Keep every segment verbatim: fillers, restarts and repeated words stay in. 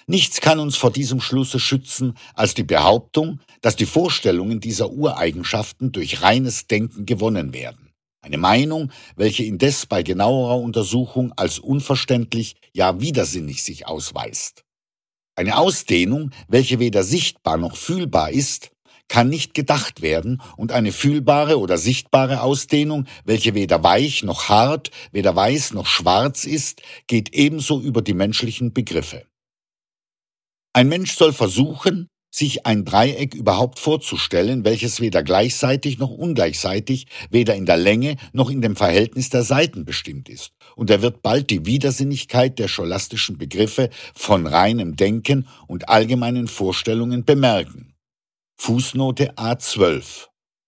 Nichts kann uns vor diesem Schlusse schützen als die Behauptung, dass die Vorstellungen dieser Ureigenschaften durch reines Denken gewonnen werden. Eine Meinung, welche indes bei genauerer Untersuchung als unverständlich, ja widersinnig sich ausweist. Eine Ausdehnung, welche weder sichtbar noch fühlbar ist, kann nicht gedacht werden, und eine fühlbare oder sichtbare Ausdehnung, welche weder weich noch hart, weder weiß noch schwarz ist, geht ebenso über die menschlichen Begriffe. Ein Mensch soll versuchen, sich ein Dreieck überhaupt vorzustellen, welches weder gleichseitig noch ungleichseitig, weder in der Länge noch in dem Verhältnis der Seiten bestimmt ist. Und er wird bald die Widersinnigkeit der scholastischen Begriffe von reinem Denken und allgemeinen Vorstellungen bemerken. Fußnote A zwölf.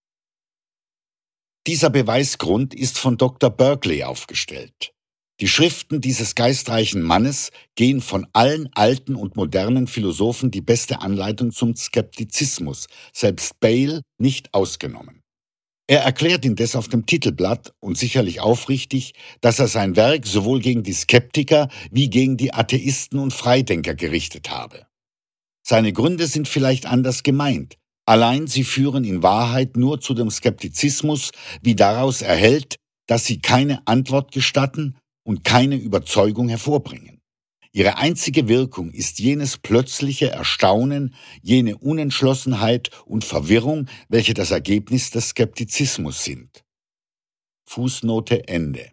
Dieser Beweisgrund ist von Doktor Berkeley aufgestellt. Die Schriften dieses geistreichen Mannes gehen von allen alten und modernen Philosophen die beste Anleitung zum Skeptizismus, selbst Bayle nicht ausgenommen. Er erklärt indes auf dem Titelblatt, und sicherlich aufrichtig, dass er sein Werk sowohl gegen die Skeptiker wie gegen die Atheisten und Freidenker gerichtet habe. Seine Gründe sind vielleicht anders gemeint, allein sie führen in Wahrheit nur zu dem Skeptizismus, wie daraus erhellt, dass sie keine Antwort gestatten und keine Überzeugung hervorbringen. Ihre einzige Wirkung ist jenes plötzliche Erstaunen, jene Unentschlossenheit und Verwirrung, welche das Ergebnis des Skeptizismus sind. Fußnote Ende.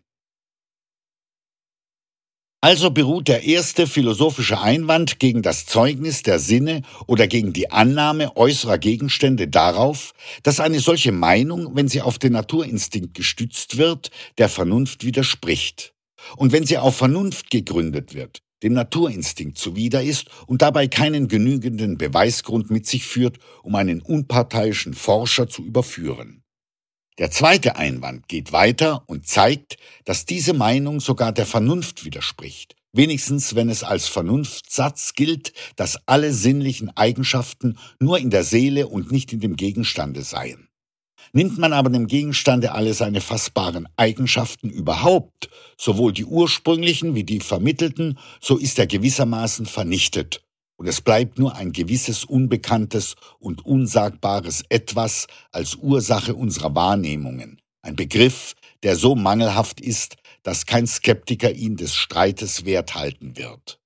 Also beruht der erste philosophische Einwand gegen das Zeugnis der Sinne oder gegen die Annahme äußerer Gegenstände darauf, dass eine solche Meinung, wenn sie auf den Naturinstinkt gestützt wird, der Vernunft widerspricht. Und wenn sie auf Vernunft gegründet wird, dem Naturinstinkt zuwider ist und dabei keinen genügenden Beweisgrund mit sich führt, um einen unparteiischen Forscher zu überführen. Der zweite Einwand geht weiter und zeigt, dass diese Meinung sogar der Vernunft widerspricht, wenigstens wenn es als Vernunftsatz gilt, dass alle sinnlichen Eigenschaften nur in der Seele und nicht in dem Gegenstande seien. Nimmt man aber dem Gegenstande alle seine fassbaren Eigenschaften überhaupt, sowohl die ursprünglichen wie die vermittelten, so ist er gewissermaßen vernichtet, und es bleibt nur ein gewisses unbekanntes und unsagbares Etwas als Ursache unserer Wahrnehmungen, ein Begriff, der so mangelhaft ist, dass kein Skeptiker ihn des Streites wert halten wird.